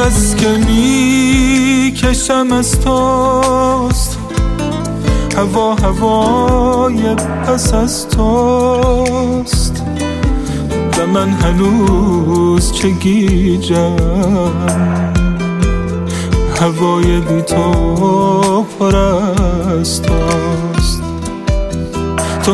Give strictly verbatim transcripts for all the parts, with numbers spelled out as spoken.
نفس که میکشم از توست، هوا هوای پس از توست. و من هنوز چه گیجم، هوای بی تو پر از توست. تو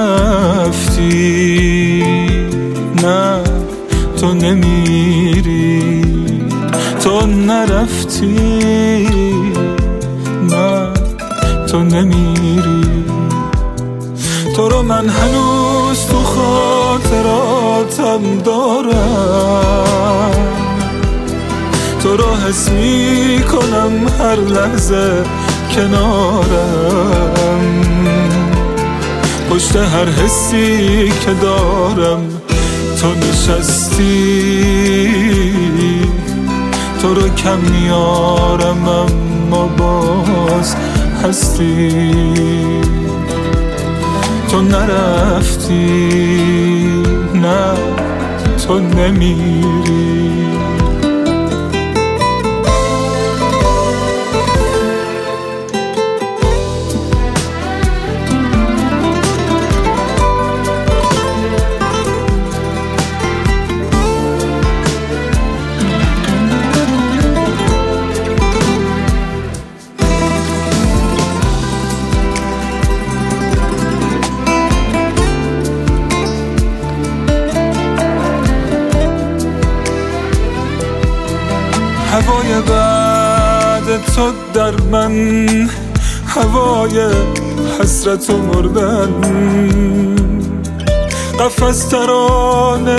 نرفتی، نه تو نمیری، تو نرفتی، نه تو نمیری. تو رو من هنوز تو خاطراتم دارم، تو رو حس می کنم هر لحظه کنارم. پشت هر حسی که دارم تو نشستی، تو رو کم میارم اما باز هستی. تو نرفتی، نه تو نمیری. هوای بعد تو در من، هوای حسرت و مردن. قفس ترانه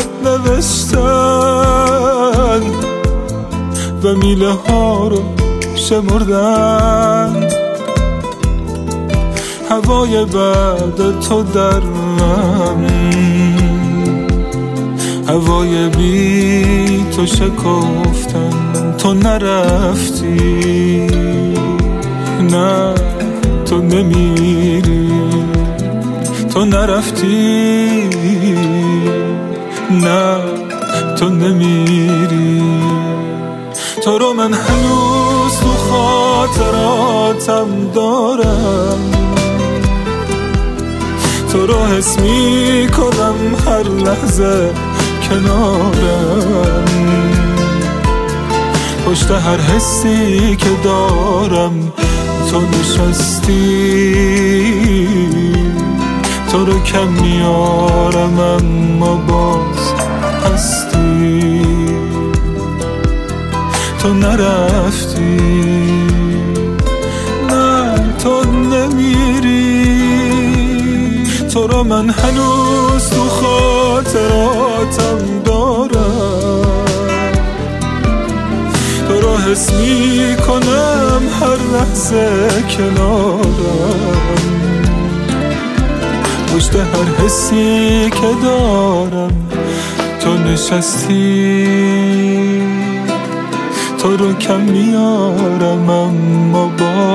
نوشتن و میله ها رو شمردن. هوای بعد تو در من، هوای بی تو شکفتن. تو نرفتی، نه تو نمیری، تو نرفتی، نه تو نمیری. تو رو من هنوز تو خاطراتم دارم، تو رو حس می کنم هر لحظه کنارم. پشت هر حسی که دارم تو نشستی، تو رو کم میارم اما باز هستی. تو نرفتی، نه تو نمیری. تو رو من هنوز تو خاطراتم دارم، تو رو حس می کنم هر لحظه کنارم. پشت هر حسی که دارم تو نشستی، تو رو کم میارم اما با